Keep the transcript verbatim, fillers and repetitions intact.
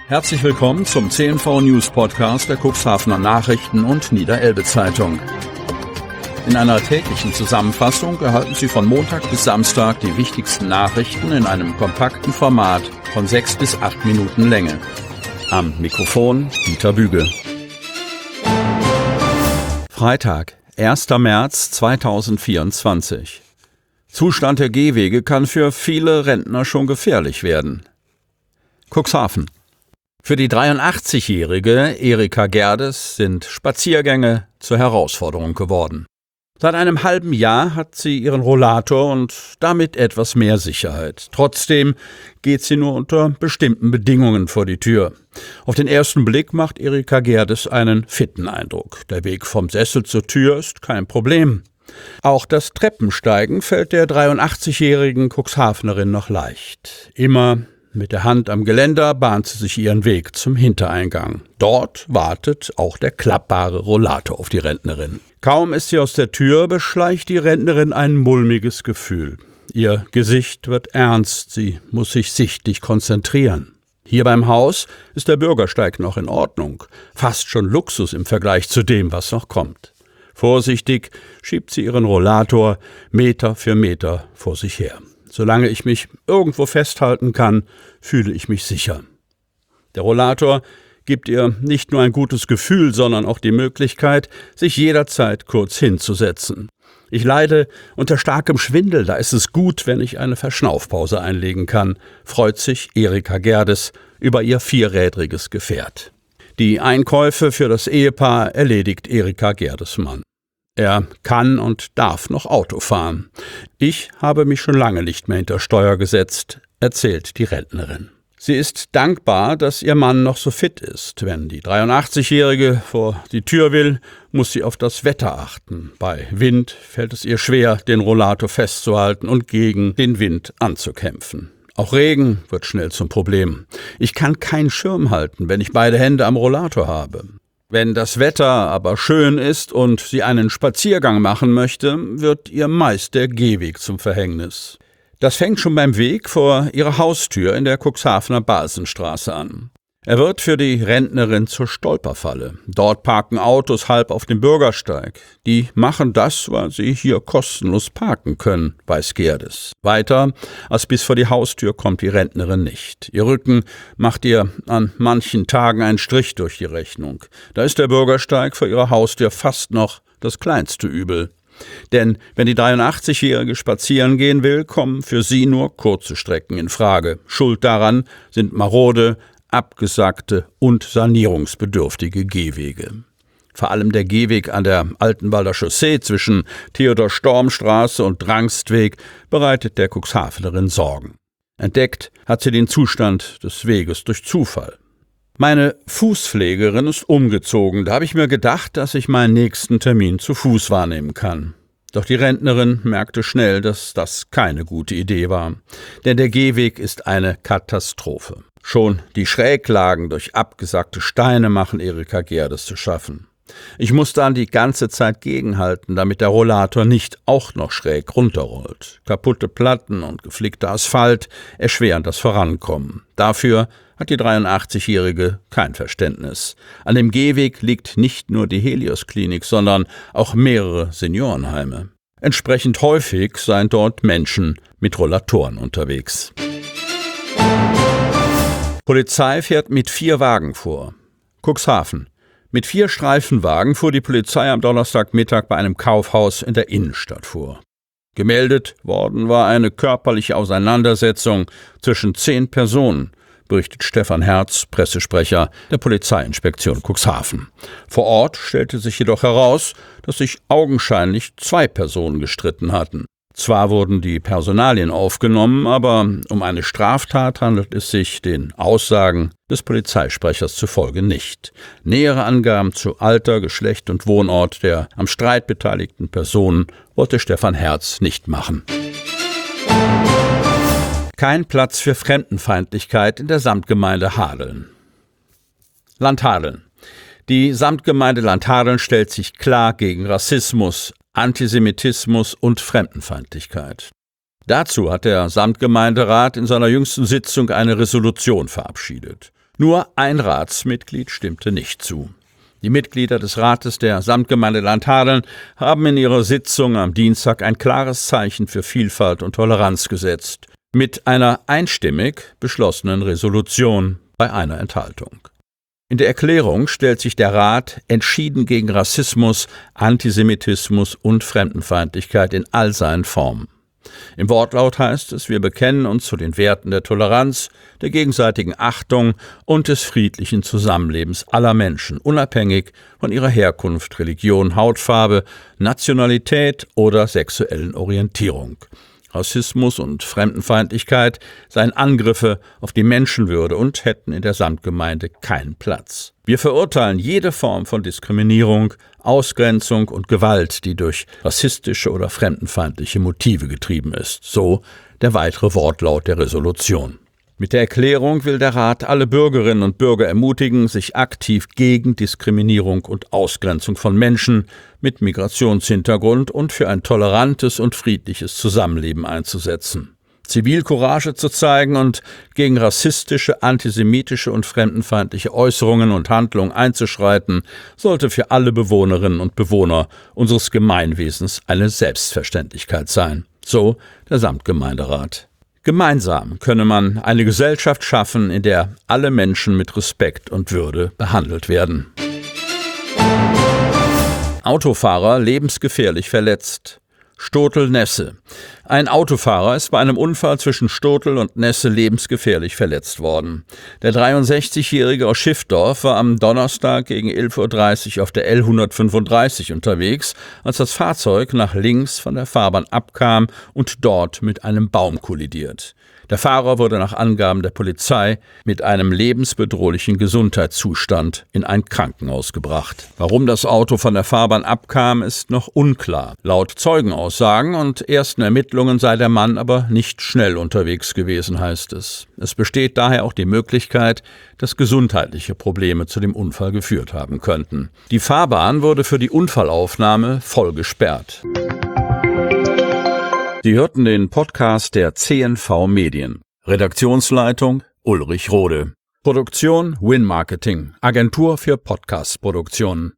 Herzlich willkommen zum C N V News Podcast der Cuxhavener Nachrichten und Niederelbe Zeitung. In einer täglichen Zusammenfassung erhalten Sie von Montag bis Samstag die wichtigsten Nachrichten in einem kompakten Format von sechs bis acht Minuten Länge. Am Mikrofon Dieter Büge. Freitag, erster März zweitausendvierundzwanzig. Zustand der Gehwege kann für viele Rentner schon gefährlich werden. Cuxhaven. Für die dreiundachtzigjährige Erika Gerdes sind Spaziergänge zur Herausforderung geworden. Seit einem halben Jahr hat sie ihren Rollator und damit etwas mehr Sicherheit. Trotzdem geht sie nur unter bestimmten Bedingungen vor die Tür. Auf den ersten Blick macht Erika Gerdes einen fitten Eindruck. Der Weg vom Sessel zur Tür ist kein Problem. Auch das Treppensteigen fällt der dreiundachtzigjährigen Cuxhavenerin noch leicht. Immer mit der Hand am Geländer bahnt sie sich ihren Weg zum Hintereingang. Dort wartet auch der klappbare Rollator auf die Rentnerin. Kaum ist sie aus der Tür, beschleicht die Rentnerin ein mulmiges Gefühl. Ihr Gesicht wird ernst, sie muss sich sichtlich konzentrieren. Hier beim Haus ist der Bürgersteig noch in Ordnung, fast schon Luxus im Vergleich zu dem, was noch kommt. Vorsichtig schiebt sie ihren Rollator Meter für Meter vor sich her. Solange ich mich irgendwo festhalten kann, fühle ich mich sicher. Der Rollator gibt ihr nicht nur ein gutes Gefühl, sondern auch die Möglichkeit, sich jederzeit kurz hinzusetzen. Ich leide unter starkem Schwindel, da ist es gut, wenn ich eine Verschnaufpause einlegen kann, freut sich Erika Gerdes über ihr vierrädriges Gefährt. Die Einkäufe für das Ehepaar erledigt Erika Gerdes Mann. Er kann und darf noch Auto fahren. Ich habe mich schon lange nicht mehr hinter Steuer gesetzt, erzählt die Rentnerin. Sie ist dankbar, dass ihr Mann noch so fit ist. Wenn die dreiundachtzigjährige vor die Tür will, muss sie auf das Wetter achten. Bei Wind fällt es ihr schwer, den Rollator festzuhalten und gegen den Wind anzukämpfen. Auch Regen wird schnell zum Problem. Ich kann keinen Schirm halten, wenn ich beide Hände am Rollator habe. Wenn das Wetter aber schön ist und sie einen Spaziergang machen möchte, wird ihr meist der Gehweg zum Verhängnis. Das fängt schon beim Weg vor ihrer Haustür in der Cuxhavener Balsenstraße an. Er wird für die Rentnerin zur Stolperfalle. Dort parken Autos halb auf dem Bürgersteig. Die machen das, weil sie hier kostenlos parken können, weiß Gerdes. Weiter als bis vor die Haustür kommt die Rentnerin nicht. Ihr Rücken macht ihr an manchen Tagen einen Strich durch die Rechnung. Da ist der Bürgersteig vor ihrer Haustür fast noch das kleinste Übel. Denn wenn die dreiundachtzigjährige spazieren gehen will, kommen für sie nur kurze Strecken in Frage. Schuld daran sind marode, abgesagte und sanierungsbedürftige Gehwege. Vor allem der Gehweg an der Altenwalder Chaussee zwischen Theodor-Storm-Straße und Drangstweg bereitet der Cuxhavenerin Sorgen. Entdeckt hat sie den Zustand des Weges durch Zufall. Meine Fußpflegerin ist umgezogen. Da habe ich mir gedacht, dass ich meinen nächsten Termin zu Fuß wahrnehmen kann. Doch die Rentnerin merkte schnell, dass das keine gute Idee war. Denn der Gehweg ist eine Katastrophe. Schon die Schräglagen durch abgesackte Steine machen Erika Gerdes zu schaffen. Ich muss dann die ganze Zeit gegenhalten, damit der Rollator nicht auch noch schräg runterrollt. Kaputte Platten und geflickter Asphalt erschweren das Vorankommen. Dafür hat die dreiundachtzigjährige kein Verständnis. An dem Gehweg liegt nicht nur die Helios-Klinik, sondern auch mehrere Seniorenheime. Entsprechend häufig seien dort Menschen mit Rollatoren unterwegs. Polizei fährt mit vier Wagen vor. Cuxhaven. Mit vier Streifenwagen fuhr die Polizei am Donnerstagmittag bei einem Kaufhaus in der Innenstadt vor. Gemeldet worden war eine körperliche Auseinandersetzung zwischen zehn Personen, berichtet Stefan Herz, Pressesprecher der Polizeiinspektion Cuxhaven. Vor Ort stellte sich jedoch heraus, dass sich augenscheinlich zwei Personen gestritten hatten. Zwar wurden die Personalien aufgenommen, aber um eine Straftat handelt es sich den Aussagen des Polizeisprechers zufolge nicht. Nähere Angaben zu Alter, Geschlecht und Wohnort der am Streit beteiligten Personen wollte Stefan Herz nicht machen. Kein Platz für Fremdenfeindlichkeit in der Samtgemeinde Hadeln. Land Hadeln. Die Samtgemeinde Land Hadeln stellt sich klar gegen Rassismus, Antisemitismus und Fremdenfeindlichkeit. Dazu hat der Samtgemeinderat in seiner jüngsten Sitzung eine Resolution verabschiedet. Nur ein Ratsmitglied stimmte nicht zu. Die Mitglieder des Rates der Samtgemeinde Landhadeln haben in ihrer Sitzung am Dienstag ein klares Zeichen für Vielfalt und Toleranz gesetzt, mit einer einstimmig beschlossenen Resolution bei einer Enthaltung. In der Erklärung stellt sich der Rat entschieden gegen Rassismus, Antisemitismus und Fremdenfeindlichkeit in all seinen Formen. Im Wortlaut heißt es, wir bekennen uns zu den Werten der Toleranz, der gegenseitigen Achtung und des friedlichen Zusammenlebens aller Menschen, unabhängig von ihrer Herkunft, Religion, Hautfarbe, Nationalität oder sexuellen Orientierung. Rassismus und Fremdenfeindlichkeit seien Angriffe auf die Menschenwürde und hätten in der Samtgemeinde keinen Platz. Wir verurteilen jede Form von Diskriminierung, Ausgrenzung und Gewalt, die durch rassistische oder fremdenfeindliche Motive getrieben ist. So der weitere Wortlaut der Resolution. Mit der Erklärung will der Rat alle Bürgerinnen und Bürger ermutigen, sich aktiv gegen Diskriminierung und Ausgrenzung von Menschen mit Migrationshintergrund und für ein tolerantes und friedliches Zusammenleben einzusetzen. Zivilcourage zu zeigen und gegen rassistische, antisemitische und fremdenfeindliche Äußerungen und Handlungen einzuschreiten, sollte für alle Bewohnerinnen und Bewohner unseres Gemeinwesens eine Selbstverständlichkeit sein. So der Samtgemeinderat. Gemeinsam könne man eine Gesellschaft schaffen, in der alle Menschen mit Respekt und Würde behandelt werden. Autofahrer lebensgefährlich verletzt. Stotel-Nesse. Ein Autofahrer ist bei einem Unfall zwischen Stotel und Nesse lebensgefährlich verletzt worden. Der dreiundsechzigjährige aus Schiffdorf war am Donnerstag gegen elf Uhr dreißig auf der L hundertfünfunddreißig unterwegs, als das Fahrzeug nach links von der Fahrbahn abkam und dort mit einem Baum kollidiert. Der Fahrer wurde nach Angaben der Polizei mit einem lebensbedrohlichen Gesundheitszustand in ein Krankenhaus gebracht. Warum das Auto von der Fahrbahn abkam, ist noch unklar. Laut Zeugenaussagen und ersten Ermittlungen sei der Mann aber nicht schnell unterwegs gewesen, heißt es. Es besteht daher auch die Möglichkeit, dass gesundheitliche Probleme zu dem Unfall geführt haben könnten. Die Fahrbahn wurde für die Unfallaufnahme voll gesperrt. Sie hörten den Podcast der C N V Medien. Redaktionsleitung Ulrich Rode. Produktion Win Marketing, Agentur für Podcast-Produktionen.